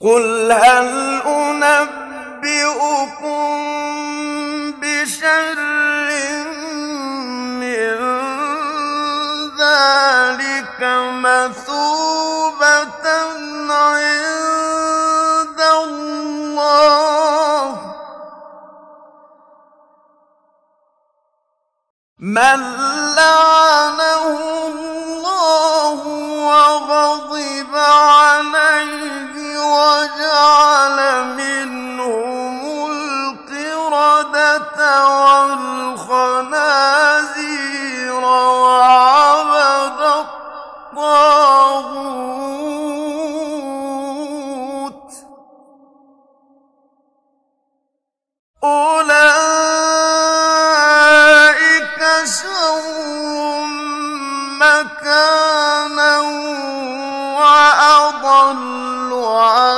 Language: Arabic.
قُلْ هَلْ أُنَبِّئُكُم بِشَرٍّ مِّن ذَٰلِكَ مَثُوبَةً عِندَ اللَّهِ ۚ مَن لَّعَنَهُ اللَّهُ وَغَضِبَ عَلَيْهِ وَجَعَلَ مِنْهُمُ الْقِرَدَةَ وَالْخَنَازِيرَ وَعَبَدَ الطَّاغُوتَ ۚ أُولَٰئِكَ شَرٌّ مَّكَانًا وَأَضَلُّ عَن